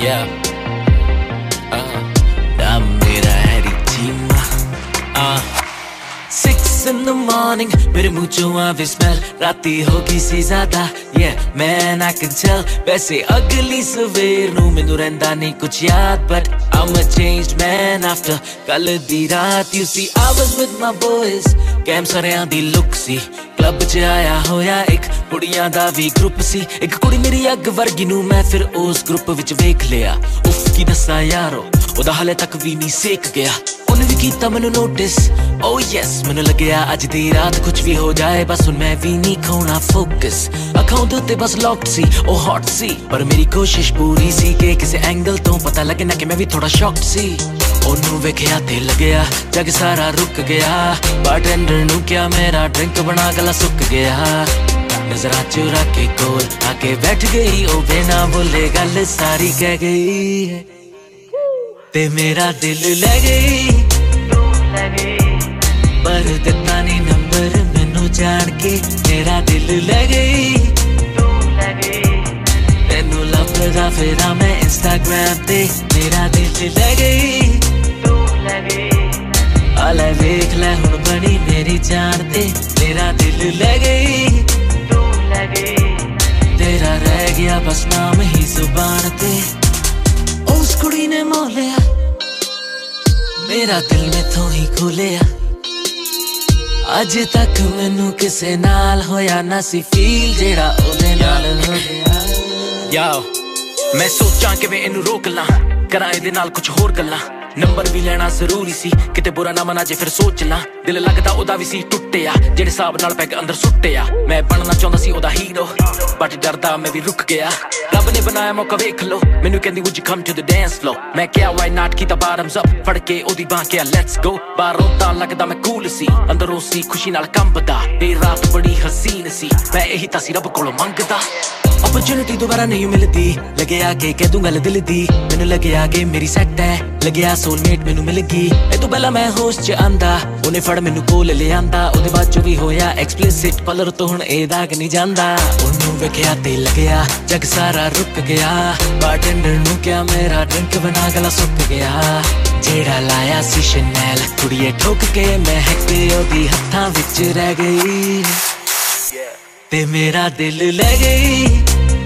Yeah. Da mera Harry Tima. 6 in the morning, मेरे मुँह चों आवे smell. राती होगी सी ज़्यादा, yeah man I can tell. वैसे अगली सवेर नूं मैनू रहिंदा नहीं कुछ याद, but I'm a changed man after कल दी रात. You see I was with my boys, कैम सरियां दी लुक सी. क्लब च आया होया एक कुड़ियां दा भी ग्रुप सी. एक कुड़ी मेरी अग वर्गी नूं मैं फिर उस ग्रुप विच वेख लिया. उफ की दस्सा यारो, ओदा हाले तक भी नहीं सेक गया. उन्हें भी कीता मैनू नोटिस, oh yes मैनू लग्या अज दी रात कुछ भी हो जाए बस हुण मैं भी नहीं खोना फोकस. अखां दे उत्ते बस लॉक्ड सी, ओ हॉट सी, पर मेरी कोशिश पूरी सी कि किसी एंगल तो पता लगे ना कि मैं भी थोड़ा शॉक्ड सी. ओनू वेख्या ते लग्या जग सारा रुक गया. बारटेंडर नू क्या मेरा ड्रिंक बना गला सुक गया. नजरा चुरा के कोल आके बैठ गई, ओ बिना बोले गल सारी कह गई. ते मेरा दिल ले गई, पर दिता नहीं नंबर मैनू जान के. मेरा दिल ले गई, तेनू लभदा फिरा मैं इंस्टाग्राम ते. मेरा दिल ले गई, आले वेख लै हुण बनी मेरी जान ते. मेरा दिल ले गई, तेरा रह गया बस नाम ही जुबान ते. उस कुड़ी ने मोह लिया, मेरा दिल मैथों ही खो लिया. अज तक मैनू किसे नाल होया ना सी फील जेड़ा ओदे नाल हो गया. याओ मैं सोचां कि मैं इनू रोक ला, करां इहदे नाल कुछ होर गल्लां. नंबर भी लेना जरूरी सी, किते बुरा ना मना जे फिर सोच ला. दिल लगदा ओदा भी सी टुट्टिया, जेड़े हिसाब नाल पैग अंदर सुट्टिया. मैं बनना चाहंदा सी ओदा हीरो, बट डरदा मैं भी रुक गया. रब ने बनाया मौका वेख लो, मैनू कहंदी would you come to the dance floor. मैं क्या why not कीता bottoms up, फड़ के ओदी बांह के let's go. बाहरों तां लगदा मैं कूल सी, अंदरों सी खुशी नाल कंबदा. ए रात बड़ी हसीन सी, मैं यही तां सी रब कोलों मंगदा. अपॉर्चुनिटी दोबारा नहीं मिलती, लगे आके कह दूं गल दिल दी. मैनू लगे आके मेरी सेट है, लगे सोलमेट मैनू मिल गई. ए तो पहला मैं होश च आंदा, उन्हें फड़ मैनू कोल ले आंदा. ओदे बाद जो भी होया एक्सप्लिसिट कलर तो हुण ए दाग नहीं जांदा. ओनू वेख्या ते लगया जग सारा रुक गया. बारटेंडर नू क्या मेरा ड्रिंक बना गला सुक गया. जेड़ा लाया सी शनैल कुड़िए ठोक के महक ओदी हत्थां विच रह गई. ते मेरा दिल ले गई,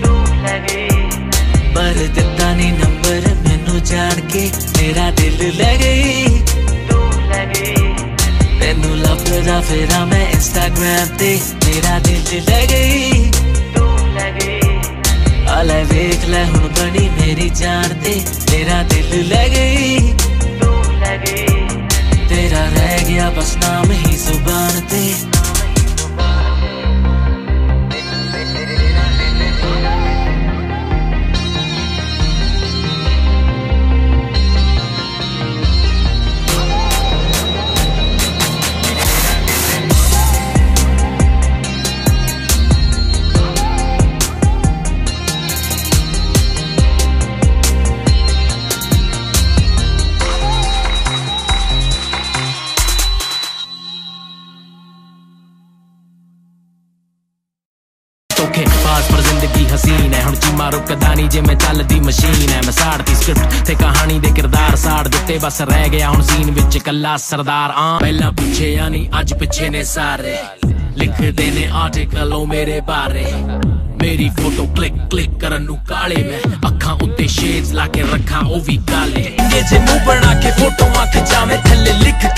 पर दिता नहीं नंबर मैनू जान के. मेरा दिल ले गई, तेनू लभदा फिरा मैं इंस्टाग्राम ते. मेरा दिल ले गई, आले वेख लै हुण बनी मेरी जान ते. मेरा दिल ले गई, तेरा रह गया बस नाम ही जुबान ते. पर जिंदगी हसीन है, हुण चीमा रुकदा नहीं जे मैं चलदी मशीन है. मैं साड़ती स्क्रिप्ट ते कहानी दे किरदार साड़ दिते, बस रह गया हुण सीन विच कल्ला सरदार. पहला पिछे यानी अज पिछे ने सारे, लिखदे ने आर्टिकल ओ मेरे बारे. मेरी फोटो क्लिक क्लिक करन नू काले, मैं अखां उत्ते शेड्स ला के रखा ओ भी काले. जे मुंह बना के फोटो खिंचा मैं थल्ले लिख